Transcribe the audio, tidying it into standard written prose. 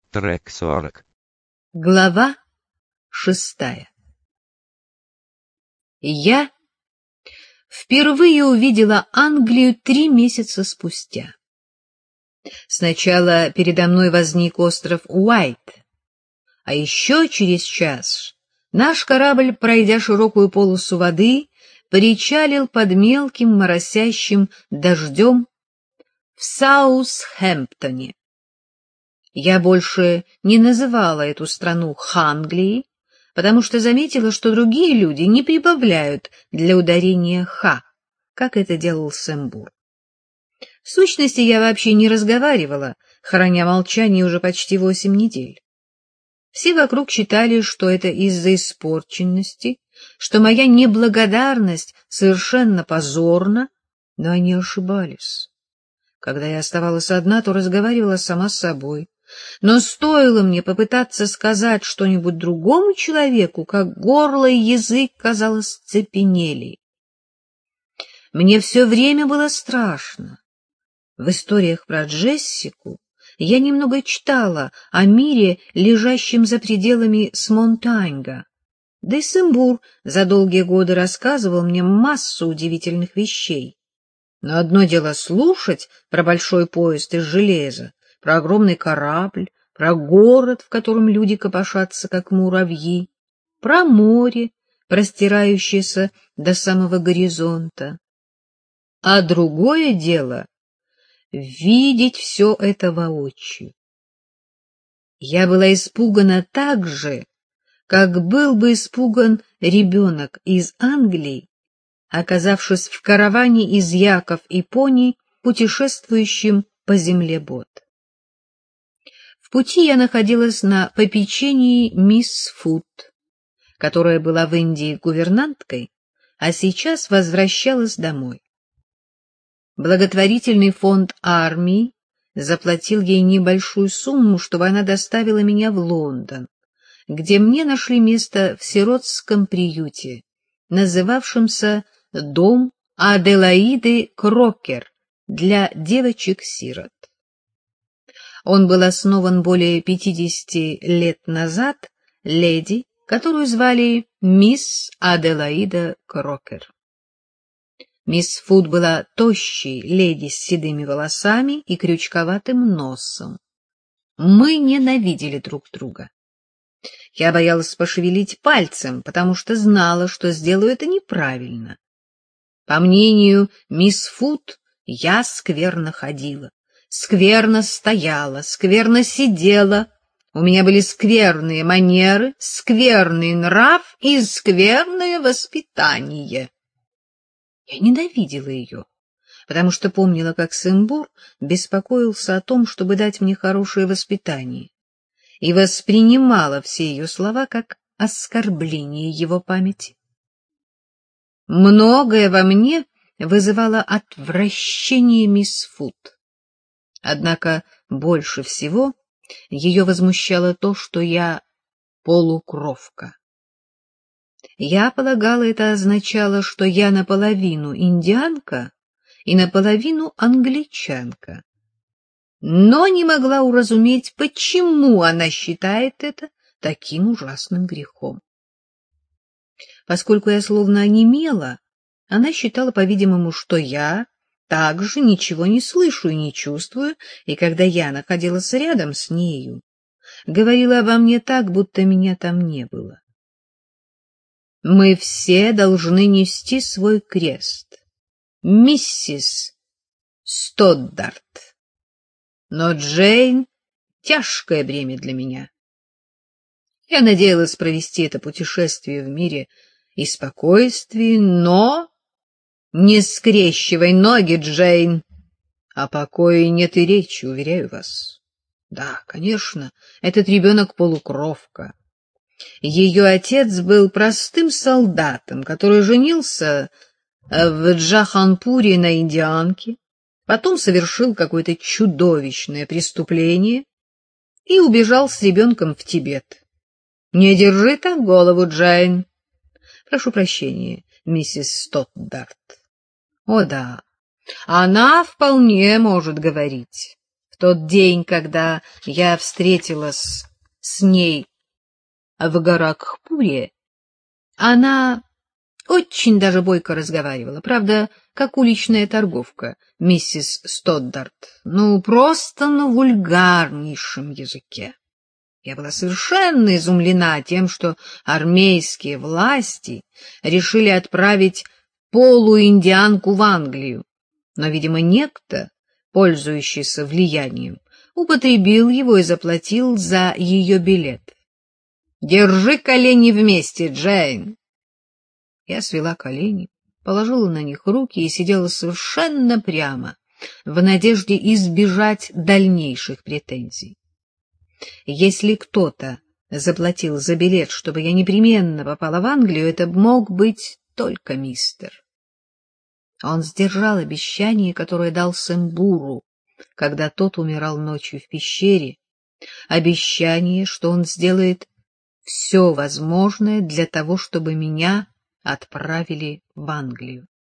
Трек 40. Глава 6. Я впервые увидела Англию 3 месяца спустя. Сначала передо мной возник остров Уайт, а еще через час наш корабль, пройдя широкую полосу воды, причалил под мелким моросящим дождем в Саутгемптоне. Я больше не называла эту страну Ханглией, потому что заметила, что другие люди не прибавляют для ударения «х», как это делал Сэмбур. В сущности, я вообще не разговаривала, храня молчание уже почти 8 недель. Все вокруг считали, что это из-за испорченности, что моя неблагодарность совершенно позорна, но они ошибались. Когда я оставалась одна, то разговаривала сама с собой. Но стоило мне попытаться сказать что-нибудь другому человеку, как горло и язык, казалось, цепенели. Мне все время было страшно. В историях про Джессику я немного читала о мире, лежащем за пределами Смонтаньга. Да и Сэмбур за долгие годы рассказывал мне массу удивительных вещей. Но одно дело слушать про большой поезд из железа, про огромный корабль, про город, в котором люди копошатся, как муравьи, про море, простирающееся до самого горизонта. А другое дело — видеть все это воочию. Я была испугана так же, как был бы испуган ребенок из Англии, оказавшись в караване из яков и пони, путешествующим по земле бот. В пути я находилась на попечении мисс Фуд, которая была в Индии гувернанткой, а сейчас возвращалась домой. Благотворительный фонд армии заплатил ей небольшую сумму, чтобы она доставила меня в Лондон, где мне нашли место в сиротском приюте, называвшемся «Дом Аделаиды Крокер» для девочек-сирот. Он был основан более 50 лет назад леди, которую звали мисс Аделаида Крокер. Мисс Фуд была тощей леди с седыми волосами и крючковатым носом. Мы ненавидели друг друга. Я боялась пошевелить пальцем, потому что знала, что сделаю это неправильно. По мнению мисс Фуд, я скверно ходила, скверно стояла, скверно сидела. У меня были скверные манеры, скверный нрав и скверное воспитание. Я ненавидела ее, потому что помнила, как Сэмбур беспокоился о том, чтобы дать мне хорошее воспитание, и воспринимала все ее слова как оскорбление его памяти. Многое во мне вызывало отвращение мисс Фуд. Однако больше всего ее возмущало то, что я полукровка. Я полагала, это означало, что я наполовину индианка и наполовину англичанка, но не могла уразуметь, почему она считает это таким ужасным грехом. Поскольку я словно онемела, она считала, по-видимому, что я также ничего не слышу и не чувствую, и когда я находилась рядом с нею, говорила обо мне так, будто меня там не было. Мы все должны нести свой крест, миссис Стоддарт. Но Джейн — тяжкое бремя для меня. Я надеялась провести это путешествие в мире и спокойствии, но... Не скрещивай ноги, Джейн. О покое нет и речи, уверяю вас. Да, конечно, этот ребенок полукровка. Ее отец был простым солдатом, который женился в Джаханпуре на индианке, потом совершил какое-то чудовищное преступление и убежал с ребенком в Тибет. Не держи так голову, Джейн. Прошу прощения, миссис Стоддарт. О да, она вполне может говорить. В тот день, когда я встретилась с ней в горах Пуре, она очень даже бойко разговаривала, правда, как уличная торговка, миссис Стоддарт, ну, просто на вульгарнейшем языке. Я была совершенно изумлена тем, что армейские власти решили отправить полуиндианку в Англию, но, видимо, некто, пользующийся влиянием, употребил его и заплатил за ее билет. «Держи колени вместе, Джейн!» Я свела колени, положила на них руки и сидела совершенно прямо, в надежде избежать дальнейших претензий. Если кто-то заплатил за билет, чтобы я непременно попала в Англию, это мог быть только мистер. Он сдержал обещание, которое дал Сэмбуру, когда тот умирал ночью в пещере, обещание, что он сделает все возможное для того, чтобы меня отправили в Англию.